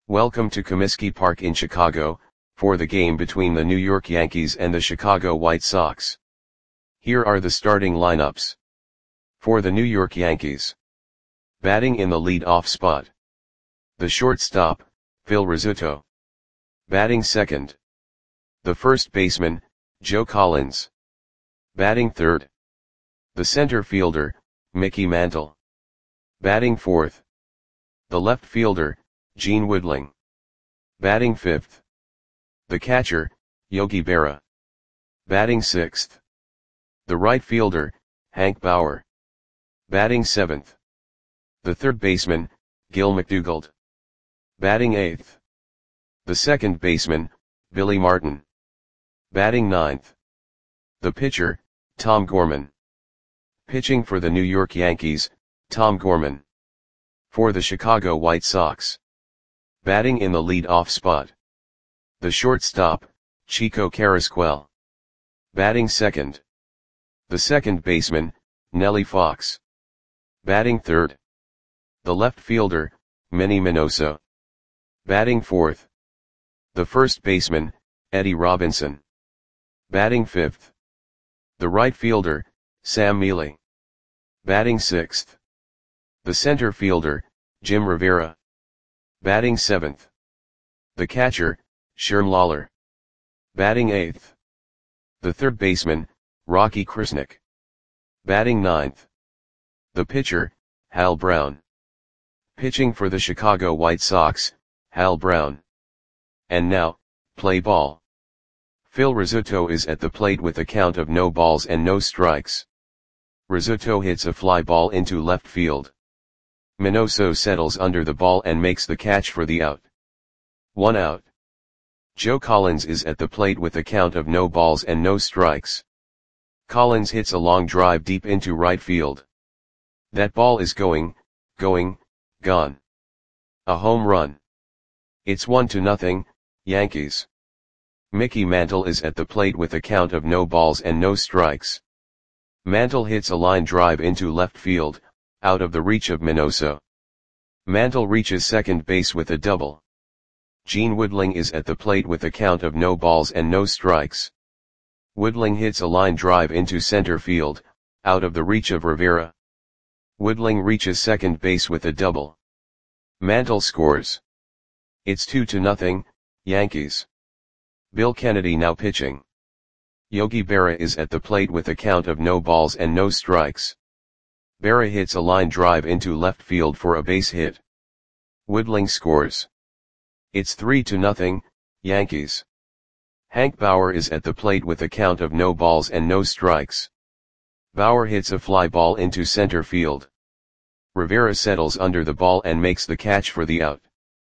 Welcome to Comiskey Park in Chicago, for the game between the New York Yankees and the Chicago White Sox. Here are the starting lineups. For the New York Yankees. Batting in the lead-off spot. The shortstop, Phil Rizzuto. Batting second. The first baseman, Joe Collins. Batting third. The center fielder, Mickey Mantle. Batting fourth. The left fielder, Gene Woodling. Batting fifth. The catcher, Yogi Berra. Batting sixth. The right fielder, Hank Bauer. Batting seventh. The third baseman, Gil McDougald. Batting eighth. The second baseman, Billy Martin. Batting ninth. The pitcher, Tom Gorman. Pitching for the New York Yankees, Tom Gorman. For the Chicago White Sox. Batting in the lead-off spot. The shortstop, Chico Carrasquel. Batting second. The second baseman, Nellie Fox. Batting third. The left fielder, Manny Minoso. Batting fourth. The first baseman, Eddie Robinson. Batting fifth. The right fielder, Sam Mele. Batting sixth. The center fielder, Jim Rivera. Batting seventh. The catcher, Sherm Lawler. Batting eighth. The third baseman, Rocky Krasnick. Batting ninth. The pitcher, Hal Brown. Pitching for the Chicago White Sox, Hal Brown. And now, play ball. Phil Rizzuto is at the plate with a count of no balls and no strikes. Rizzuto hits a fly ball into left field. Minoso settles under the ball and makes the catch for the out. 1 out. Joe Collins is at the plate with a count of no balls and no strikes. Collins hits a long drive deep into right field. That ball is gone. A home run. It's 1-0, Yankees. Mickey Mantle is at the plate with a count of no balls and no strikes. Mantle hits a line drive into left field, out of the reach of Minoso. Mantle reaches second base with a double. Gene Woodling is at the plate with a count of no balls and no strikes. Woodling hits a line drive into center field, out of the reach of Rivera. Woodling reaches second base with a double. Mantle scores. It's 2-0, Yankees. Bill Kennedy now pitching. Yogi Berra is at the plate with a count of no balls and no strikes. Berra hits a line drive into left field for a base hit. Woodling scores. It's 3-0, Yankees. Hank Bauer is at the plate with a count of no balls and no strikes. Bauer hits a fly ball into center field. Rivera settles under the ball and makes the catch for the out.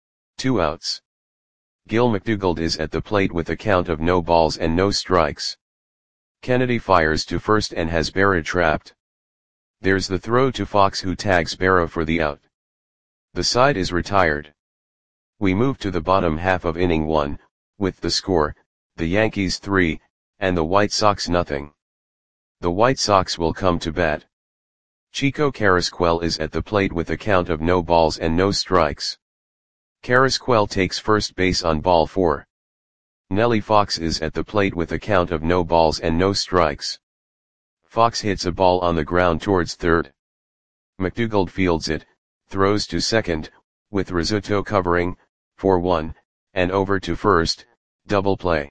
2 outs. Gil McDougald is at the plate with a count of no balls and no strikes. Kennedy fires to first and has Berra trapped. There's the throw to Fox, who tags Berra for the out. The side is retired. We move to the bottom half of inning 1, with the score, the Yankees 3, and the White Sox 0. The White Sox will come to bat. Chico Carrasquel is at the plate with a count of no balls and no strikes. Carrasquel takes first base on ball 4. Nellie Fox is at the plate with a count of no balls and no strikes. Fox hits a ball on the ground towards third. McDougald fields it, throws to second, with Rizzuto covering, for 1, and over to first, double play.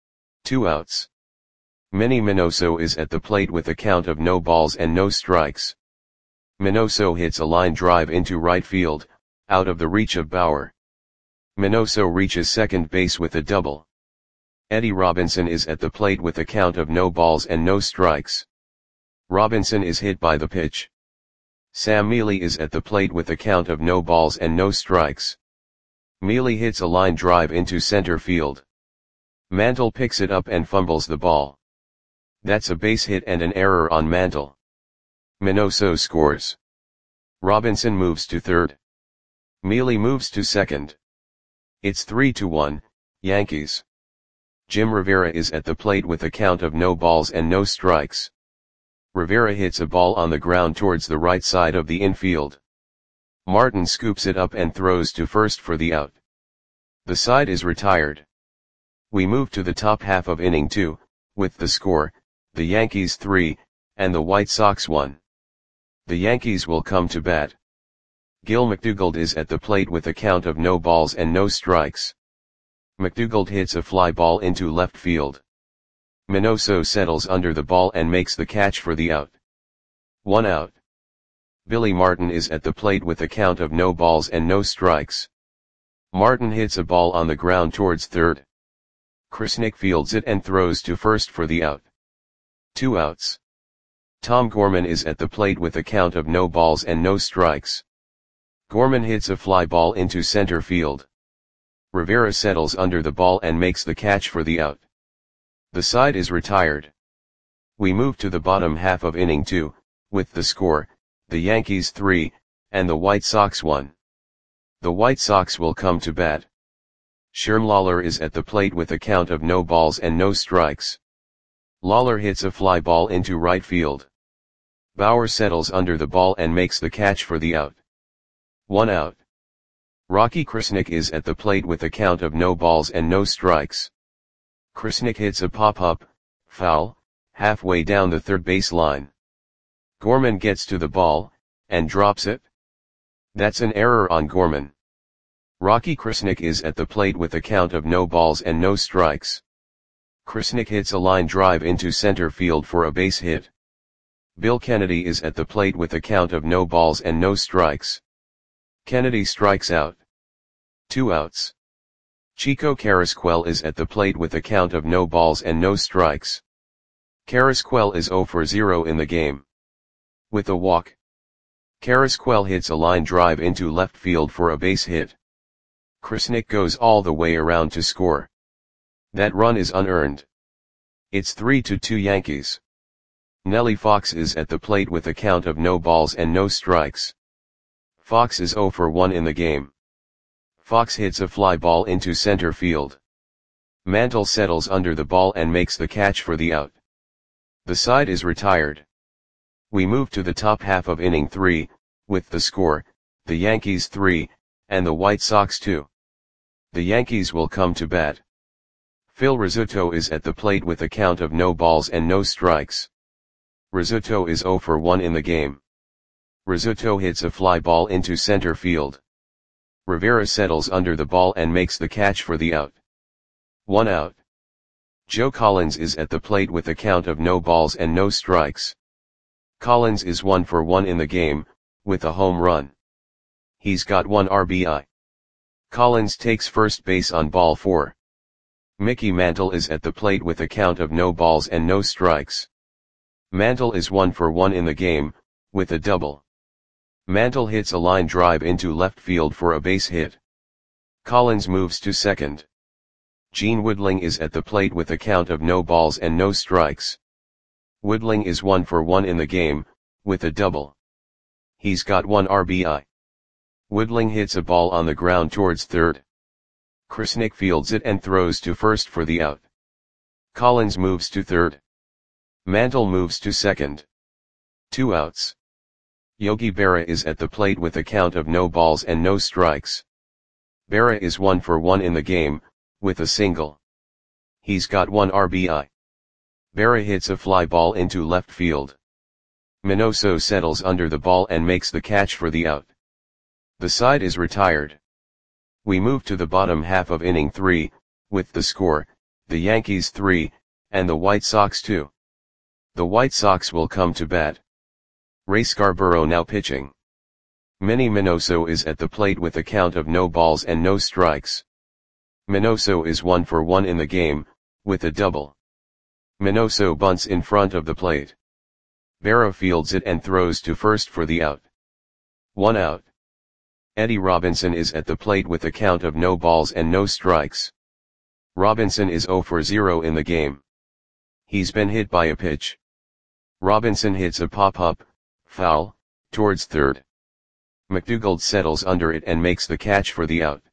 2 outs. Manny Minoso is at the plate with a count of no balls and no strikes. Minoso hits a line drive into right field, out of the reach of Bauer. Minoso reaches second base with a double. Eddie Robinson is at the plate with a count of no balls and no strikes. Robinson is hit by the pitch. Sam Mele is at the plate with a count of no balls and no strikes. Mele hits a line drive into center field. Mantle picks it up and fumbles the ball. That's a base hit and an error on Mantle. Minoso scores. Robinson moves to third. Mele moves to second. It's 3-1, Yankees. Jim Rivera is at the plate with a count of no balls and no strikes. Rivera hits a ball on the ground towards the right side of the infield. Martin scoops it up and throws to first for the out. The side is retired. We move to the top half of inning 2, with the score, the Yankees 3, and the White Sox 1. The Yankees will come to bat. Gil McDougald is at the plate with a count of no balls and no strikes. McDougald hits a fly ball into left field. Minoso settles under the ball and makes the catch for the out. 1 out. Billy Martin is at the plate with a count of no balls and no strikes. Martin hits a ball on the ground towards third. Krasnick fields it and throws to first for the out. 2 outs. Tom Gorman is at the plate with a count of no balls and no strikes. Gorman hits a fly ball into center field. Rivera settles under the ball and makes the catch for the out. The side is retired. We move to the bottom half of inning 2, with the score, the Yankees 3, and the White Sox 1. The White Sox will come to bat. Sherm Lawler is at the plate with a count of no balls and no strikes. Lawler hits a fly ball into right field. Bauer settles under the ball and makes the catch for the out. 1 out. Rocky Krasnick is at the plate with a count of no balls and no strikes. Krasnick hits a pop-up, foul, halfway down the third base line. Gorman gets to the ball, and drops it. That's an error on Gorman. Rocky Krasnick is at the plate with a count of no balls and no strikes. Krasnick hits a line drive into center field for a base hit. Bill Kennedy is at the plate with a count of no balls and no strikes. Kennedy strikes out. 2 outs. Chico Carrasquel is at the plate with a count of no balls and no strikes. Carrasquel is 0 for 0 in the game. With a walk. Carrasquel hits a line drive into left field for a base hit. Krasnick goes all the way around to score. That run is unearned. It's 3-2 Yankees. Nellie Fox is at the plate with a count of no balls and no strikes. Fox is 0 for 1 in the game. Fox hits a fly ball into center field. Mantle settles under the ball and makes the catch for the out. The side is retired. We move to the top half of inning 3, with the score, the Yankees 3, and the White Sox 2. The Yankees will come to bat. Phil Rizzuto is at the plate with a count of no balls and no strikes. Rizzuto is 0 for 1 in the game. Rizzuto hits a fly ball into center field. Rivera settles under the ball and makes the catch for the out. 1 out. Joe Collins is at the plate with a count of no balls and no strikes. Collins is 1 for 1 in the game, with a home run. He's got 1 RBI. Collins takes first base on ball 4. Mickey Mantle is at the plate with a count of no balls and no strikes. Mantle is 1 for 1 in the game, with a double. Mantle hits a line drive into left field for a base hit. Collins moves to second. Gene Woodling is at the plate with a count of no balls and no strikes. Woodling is 1 for 1 in the game, with a double. He's got 1 RBI. Woodling hits a ball on the ground towards third. Krasnick fields it and throws to first for the out. Collins moves to third. Mantle moves to second. 2 outs. Yogi Berra is at the plate with a count of no balls and no strikes. Berra is 1 for 1 in the game, with a single. He's got 1 RBI. Berra hits a fly ball into left field. Minoso settles under the ball and makes the catch for the out. The side is retired. We move to the bottom half of inning 3, with the score, the Yankees 3, and the White Sox 2. The White Sox will come to bat. Ray Scarborough now pitching. Manny Minoso is at the plate with a count of no balls and no strikes. Minoso is 1 for 1 in the game, with a double. Minoso bunts in front of the plate. Berra fields it and throws to first for the out. 1 out. Eddie Robinson is at the plate with a count of no balls and no strikes. Robinson is 0 for 0 in the game. He's been hit by a pitch. Robinson hits a pop-up, foul, towards third. McDougald settles under it and makes the catch for the out.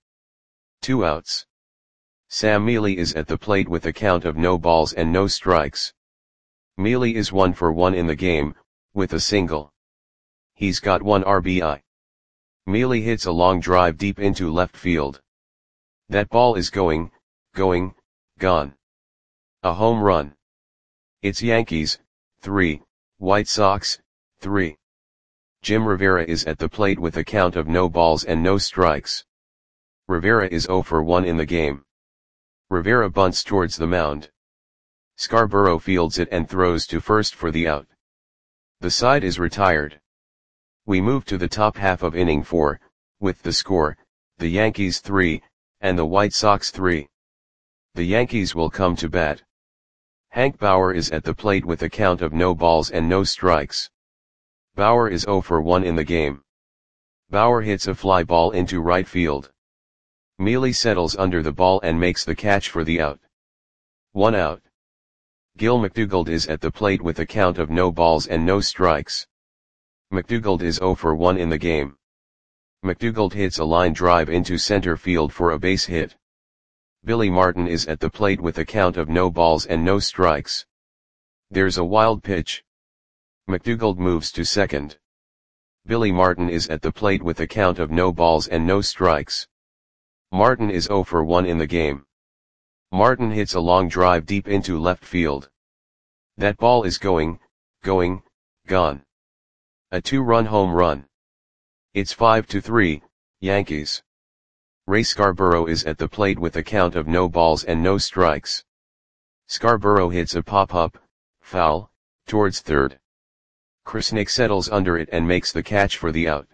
2 outs. Sam Mealy is at the plate with a count of no balls and no strikes. Mealy is 1 for 1 in the game, with a single. He's got 1 RBI. Mealy hits a long drive deep into left field. That ball is going, gone. A home run. It's Yankees, 3, White Sox, 3. Jim Rivera is at the plate with a count of no balls and no strikes. Rivera is 0 for 1 in the game. Rivera bunts towards the mound. Scarborough fields it and throws to first for the out. The side is retired. We move to the top half of inning 4, with the score, the Yankees 3, and the White Sox 3. The Yankees will come to bat. Hank Bauer is at the plate with a count of no balls and no strikes. Bauer is 0 for 1 in the game. Bauer hits a fly ball into right field. Mealy settles under the ball and makes the catch for the out. 1 out. Gil McDougald is at the plate with a count of no balls and no strikes. McDougald is 0 for 1 in the game. McDougald hits a line drive into center field for a base hit. Billy Martin is at the plate with a count of no balls and no strikes. There's a wild pitch. McDougald moves to second. Billy Martin is at the plate with a count of no balls and no strikes. Martin is 0 for 1 in the game. Martin hits a long drive deep into left field. That ball is going, gone. A 2-run home run. It's 5-3, Yankees. Ray Scarborough is at the plate with a count of no balls and no strikes. Scarborough hits a pop-up, foul, towards third. Krasnick settles under it and makes the catch for the out.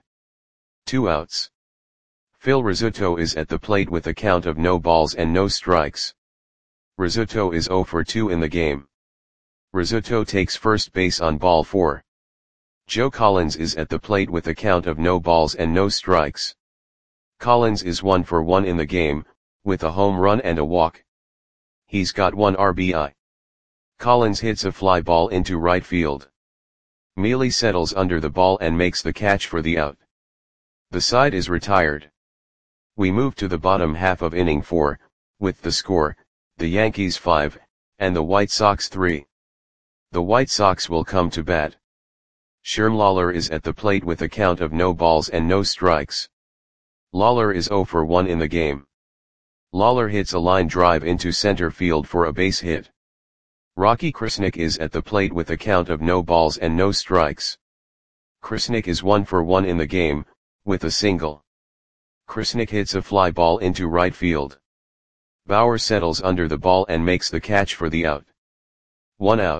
2 outs. Phil Rizzuto is at the plate with a count of no balls and no strikes. Rizzuto is 0 for 2 in the game. Rizzuto takes first base on ball 4. Joe Collins is at the plate with a count of no balls and no strikes. Collins is 1 for 1 in the game, with a home run and a walk. He's got 1 RBI. Collins hits a fly ball into right field. Mealy settles under the ball and makes the catch for the out. The side is retired. We move to the bottom half of inning 4, with the score, the Yankees 5, and the White Sox 3. The White Sox will come to bat. Sherm Lawler is at the plate with a count of no balls and no strikes. Lawler is 0 for 1 in the game. Lawler hits a line drive into center field for a base hit. Rocky Krasnick is at the plate with a count of no balls and no strikes. Krasnick is 1 for 1 in the game, with a single. Krasnick hits a fly ball into right field. Bauer settles under the ball and makes the catch for the out. 1 out.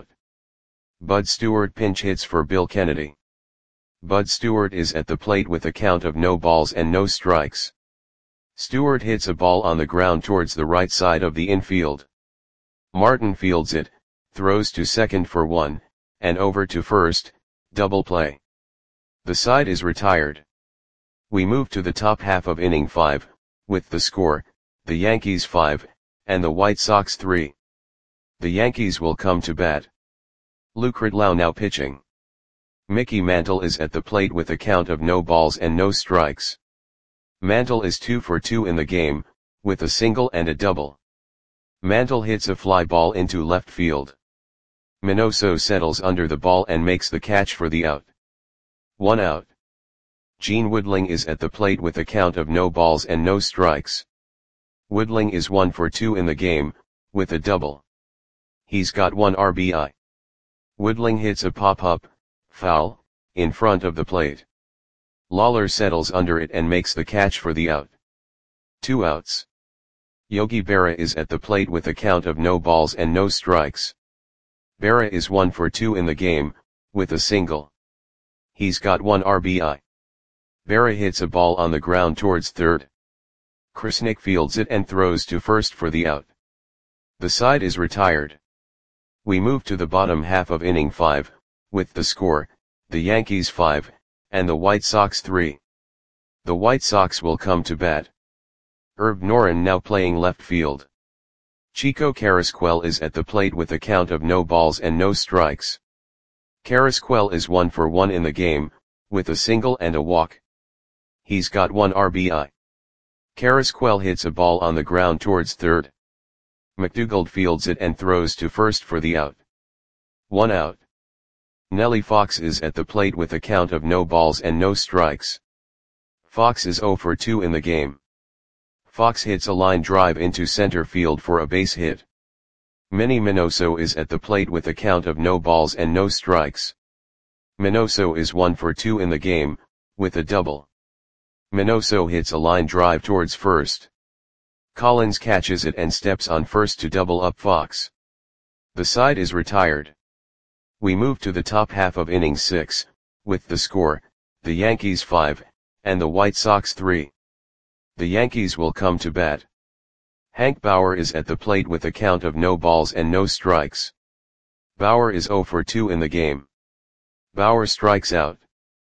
Bud Stewart pinch hits for Bill Kennedy. Bud Stewart is at the plate with a count of no balls and no strikes. Stewart hits a ball on the ground towards the right side of the infield. Martin fields it, throws to second for 1, and over to first, double play. The side is retired. We move to the top half of inning 5, with the score, the Yankees 5, and the White Sox 3. The Yankees will come to bat. Lou Kridlow now pitching. Mickey Mantle is at the plate with a count of no balls and no strikes. Mantle is 2 for 2 in the game, with a single and a double. Mantle hits a fly ball into left field. Minoso settles under the ball and makes the catch for the out. 1 out. Gene Woodling is at the plate with a count of no balls and no strikes. Woodling is 1 for 2 in the game, with a double. He's got 1 RBI. Woodling hits a pop-up, foul, in front of the plate. Lawler settles under it and makes the catch for the out. 2 outs. Yogi Berra is at the plate with a count of no balls and no strikes. Berra is 1 for 2 in the game, with a single. He's got 1 RBI. Berra hits a ball on the ground towards third. Krasnick fields it and throws to first for the out. The side is retired. We move to the bottom half of inning 5, with the score, the Yankees 5, and the White Sox 3. The White Sox will come to bat. Herb Noren now playing left field. Chico Carrasquel is at the plate with a count of no balls and no strikes. Carrasquel is 1 for 1 in the game, with a single and a walk. He's got 1 RBI. Carrasquel hits a ball on the ground towards third. McDougald fields it and throws to first for the out. 1 out. Nellie Fox is at the plate with a count of no balls and no strikes. Fox is 0 for 2 in the game. Fox hits a line drive into center field for a base hit. Manny Minoso is at the plate with a count of no balls and no strikes. Minoso is 1 for 2 in the game, with a double. Minoso hits a line drive towards first. Collins catches it and steps on first to double up Fox. The side is retired. We move to the top half of inning 6, with the score, the Yankees 5, and the White Sox 3. The Yankees will come to bat. Hank Bauer is at the plate with a count of no balls and no strikes. Bauer is 0 for 2 in the game. Bauer strikes out.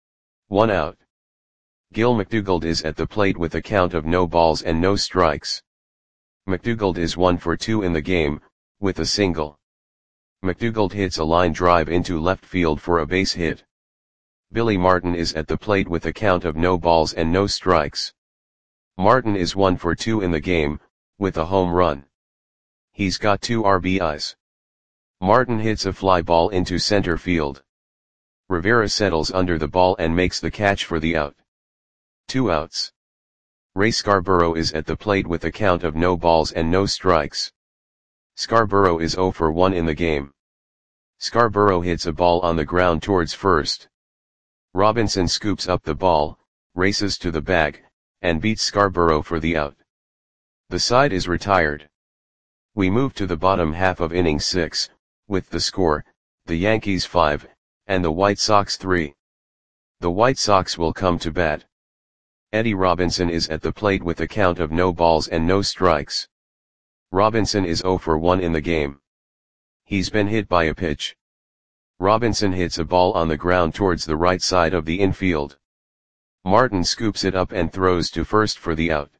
1 out. Gil McDougald is at the plate with a count of no balls and no strikes. McDougald is 1 for 2 in the game, with a single. McDougald hits a line drive into left field for a base hit. Billy Martin is at the plate with a count of no balls and no strikes. Martin is 1 for 2 in the game, with a home run. He's got 2 RBIs. Martin hits a fly ball into center field. Rivera settles under the ball and makes the catch for the out. 2 outs. Ray Scarborough is at the plate with a count of no balls and no strikes. Scarborough is 0 for 1 in the game. Scarborough hits a ball on the ground towards first. Robinson scoops up the ball, races to the bag, and beats Scarborough for the out. The side is retired. We move to the bottom half of inning 6, with the score, the Yankees 5, and the White Sox 3. The White Sox will come to bat. Eddie Robinson is at the plate with a count of no balls and no strikes. Robinson is 0 for 1 in the game. He's been hit by a pitch. Robinson hits a ball on the ground towards the right side of the infield. Martin scoops it up and throws to first for the out.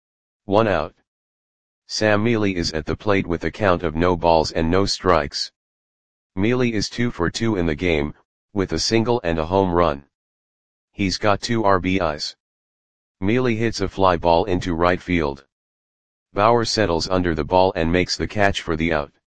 1 out. Sam Mealy is at the plate with a count of no balls and no strikes. Mealy is 2 for 2 in the game, with a single and a home run. He's got 2 RBIs. Mealy hits a fly ball into right field. Bauer settles under the ball and makes the catch for the out.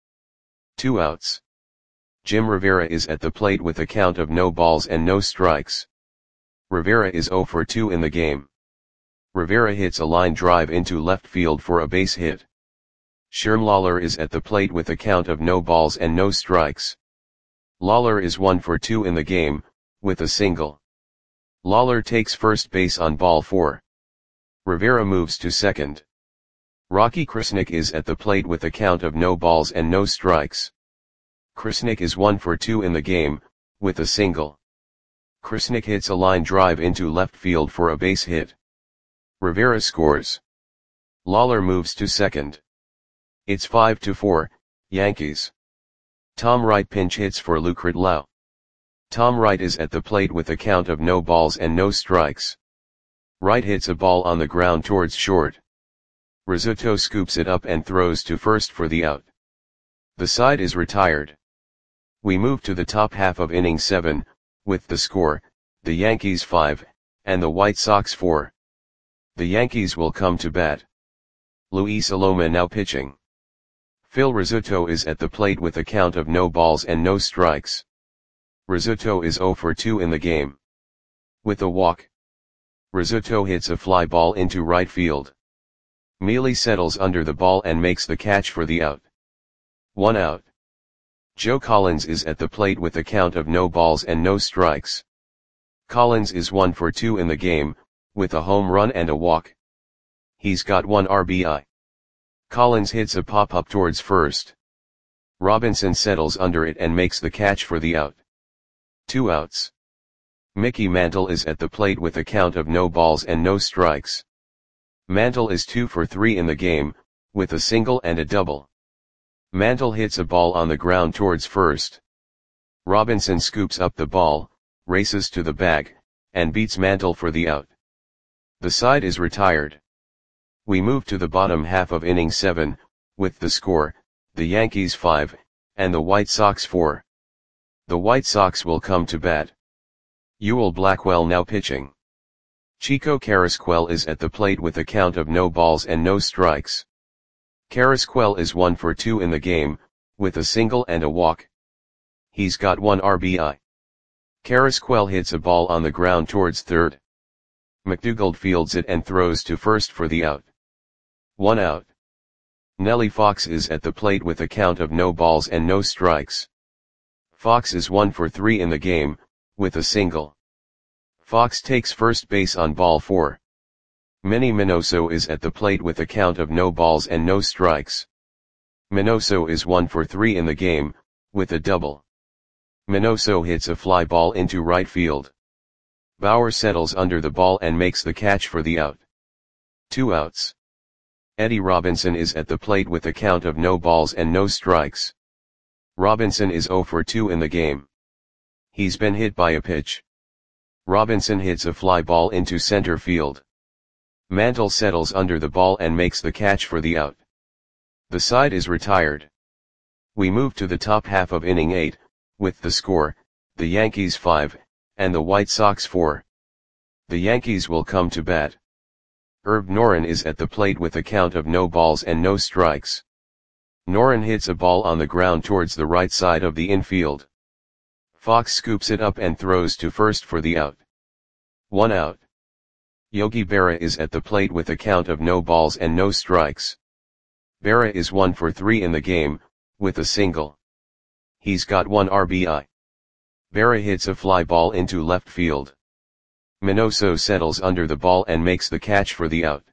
2 outs. Jim Rivera is at the plate with a count of no balls and no strikes. Rivera is 0 for 2 in the game. Rivera hits a line drive into left field for a base hit. Sherm Lawler is at the plate with a count of no balls and no strikes. Lawler is 1 for 2 in the game, with a single. Lawler takes first base on ball 4. Rivera moves to second. Rocky Krasnick is at the plate with a count of no balls and no strikes. Krasnick is 1 for 2 in the game, with a single. Krasnick hits a line drive into left field for a base hit. Rivera scores. Lawler moves to second. It's 5-4, Yankees. Tom Wright pinch hits for Lucret Lau. Tom Wright is at the plate with a count of no balls and no strikes. Wright hits a ball on the ground towards short. Rizzuto scoops it up and throws to first for the out. The side is retired. We move to the top half of inning 7, with the score, the Yankees 5, and the White Sox 4. The Yankees will come to bat. Luis Aloma now pitching. Phil Rizzuto is at the plate with a count of no balls and no strikes. Rizzuto is 0 for 2 in the game. With a walk. Rizzuto hits a fly ball into right field. Mealy settles under the ball and makes the catch for the out. 1 out. Joe Collins is at the plate with a count of no balls and no strikes. Collins is 1 for 2 in the game, with a home run and a walk. He's got 1 RBI. Collins hits a pop-up towards first. Robinson settles under it and makes the catch for the out. 2 outs. Mickey Mantle is at the plate with a count of no balls and no strikes. Mantle is 2 for 3 in the game, with a single and a double. Mantle hits a ball on the ground towards first. Robinson scoops up the ball, races to the bag, and beats Mantle for the out. The side is retired. We move to the bottom half of inning 7, with the score, the Yankees 5, and the White Sox 4. The White Sox will come to bat. Ewell Blackwell now pitching. Chico Carrasquel is at the plate with a count of no balls and no strikes. Carrasquel is 1 for 2 in the game, with a single and a walk. He's got 1 RBI. Carrasquel hits a ball on the ground towards third. McDougald fields it and throws to first for the out. 1 out. Nellie Fox is at the plate with a count of no balls and no strikes. Fox is 1 for 3 in the game, with a single. Fox takes first base on ball 4. Minnie Minoso is at the plate with a count of no balls and no strikes. Minoso is 1 for 3 in the game, with a double. Minoso hits a fly ball into right field. Bauer settles under the ball and makes the catch for the out. 2 outs. Eddie Robinson is at the plate with a count of no balls and no strikes. Robinson is 0 for 2 in the game. He's been hit by a pitch. Robinson hits a fly ball into center field. Mantle settles under the ball and makes the catch for the out. The side is retired. We move to the top half of inning 8, with the score, the Yankees 5, and the White Sox 4. The Yankees will come to bat. Herb Noren is at the plate with a count of no balls and no strikes. Noren hits a ball on the ground towards the right side of the infield. Fox scoops it up and throws to first for the out. 1 out. Yogi Berra is at the plate with a count of no balls and no strikes. Berra is 1 for 3 in the game, with a single. He's got 1 RBI. Berra hits a fly ball into left field. Minoso settles under the ball and makes the catch for the out.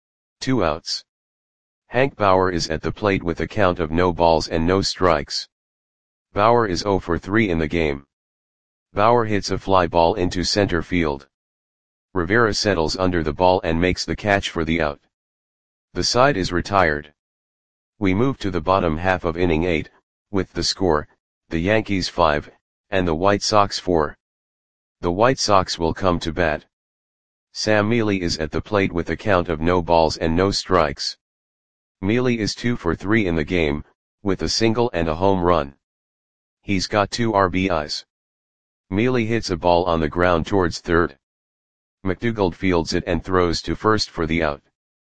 2 outs. Hank Bauer is at the plate with a count of no balls and no strikes. Bauer is 0 for 3 in the game. Bauer hits a fly ball into center field. Rivera settles under the ball and makes the catch for the out. The side is retired. We move to the bottom half of inning 8, with the score, the Yankees 5, and the White Sox 4. The White Sox will come to bat. Sam Mealy is at the plate with a count of no balls and no strikes. Mealy is 2 for 3 in the game, with a single and a home run. He's got 2 RBIs. Mealy hits a ball on the ground towards third. McDougald fields it and throws to first for the out.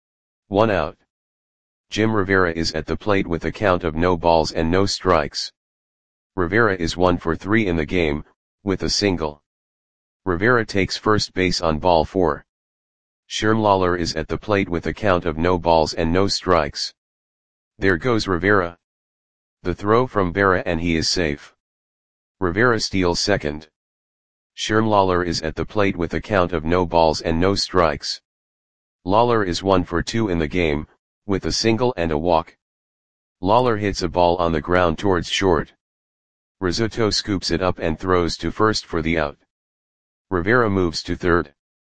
1 out. Jim Rivera is at the plate with a count of no balls and no strikes. Rivera is 1 for 3 in the game, with a single. Rivera takes first base on ball 4. Sherm Lawler is at the plate with a count of no balls and no strikes. There goes Rivera. The throw from Berra and he is safe. Rivera steals second. Sherm Lawler is at the plate with a count of no balls and no strikes. Lawler is 1 for 2 in the game, with a single and a walk. Lawler hits a ball on the ground towards short. Rizzuto scoops it up and throws to first for the out. Rivera moves to third.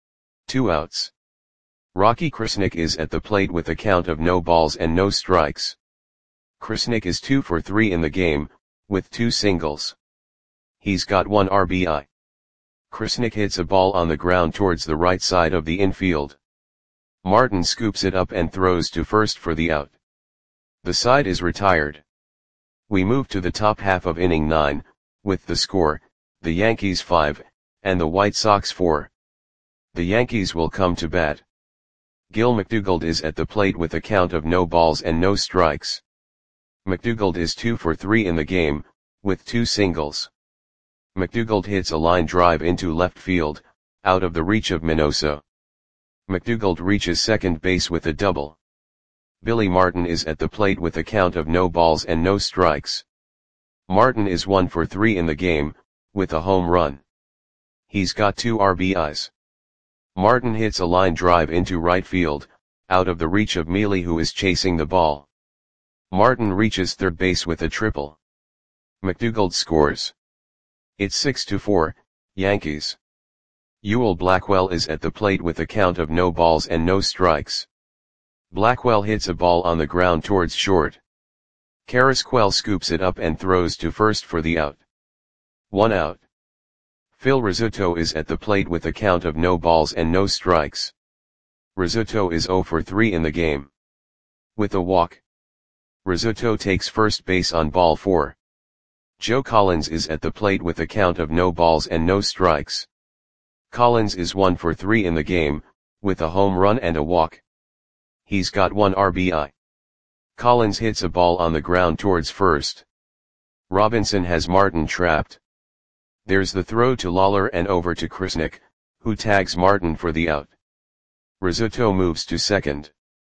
2 outs. Rocky Krasnick is at the plate with a count of no balls and no strikes. Krasnick is 2 for 3 in the game, with 2 singles. He's got 1 RBI. Krasnick hits a ball on the ground towards the right side of the infield. Martin scoops it up and throws to first for the out. The side is retired. We move to the top half of inning 9, with the score, the Yankees 5, and the White Sox 4. The Yankees will come to bat. Gil McDougald is at the plate with a count of no balls and no strikes. McDougald is 2 for 3 in the game, with 2 singles. McDougald hits a line drive into left field, out of the reach of Minoso. McDougald reaches second base with a double. Billy Martin is at the plate with a count of no balls and no strikes. Martin is 1 for 3 in the game, with a home run. He's got 2 RBIs. Martin hits a line drive into right field, out of the reach of Mealy who is chasing the ball. Martin reaches third base with a triple. McDougald scores. It's 6-4, Yankees. Ewell Blackwell is at the plate with a count of no balls and no strikes. Blackwell hits a ball on the ground towards short. Carrasquel scoops it up and throws to first for the out. 1 out. Phil Rizzuto is at the plate with a count of no balls and no strikes. Rizzuto is 0 for 3 in the game. With a walk. Rizzuto takes first base on ball 4. Joe Collins is at the plate with a count of no balls and no strikes. Collins is 1 for 3 in the game, with a home run and a walk. He's got 1 RBI. Collins hits a ball on the ground towards first. Robinson has Martin trapped. There's the throw to Lawler and over to Krasnick, who tags Martin for the out. Rizzuto moves to second.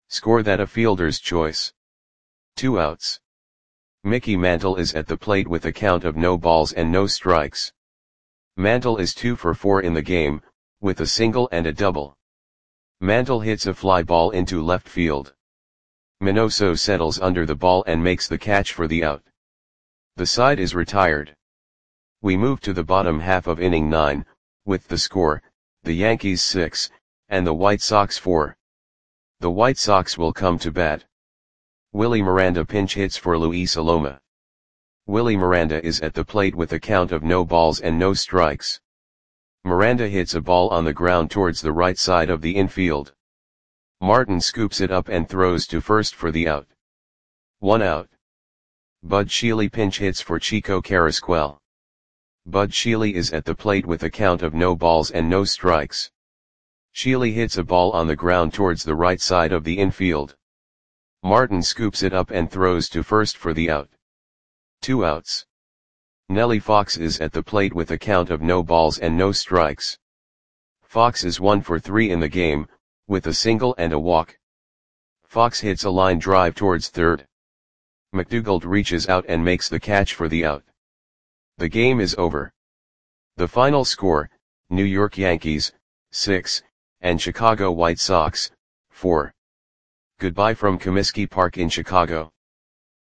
Score that a fielder's choice. 2 outs. Mickey Mantle is at the plate with a count of no balls and no strikes. Mantle is 2 for 4 in the game, with a single and a double. Mantle hits a fly ball into left field. Minoso settles under the ball and makes the catch for the out. The side is retired. We move to the bottom half of inning 9, with the score, the Yankees 6, and the White Sox 4. The White Sox will come to bat. Willie Miranda pinch hits for Luis Aloma. Willie Miranda is at the plate with a count of no balls and no strikes. Miranda hits a ball on the ground towards the right side of the infield. Martin scoops it up and throws to first for the out. 1 out. Bud Shealy pinch hits for Chico Carrasquel. Bud Shealy is at the plate with a count of no balls and no strikes. Shealy hits a ball on the ground towards the right side of the infield. Martin scoops it up and throws to first for the out. 2 outs. Nellie Fox is at the plate with a count of no balls and no strikes. Fox is 1 for 3 in the game, with a single and a walk. Fox hits a line drive towards third. McDougald reaches out and makes the catch for the out. The game is over. The final score, New York Yankees, 6, and Chicago White Sox, 4. Goodbye from Comiskey Park in Chicago.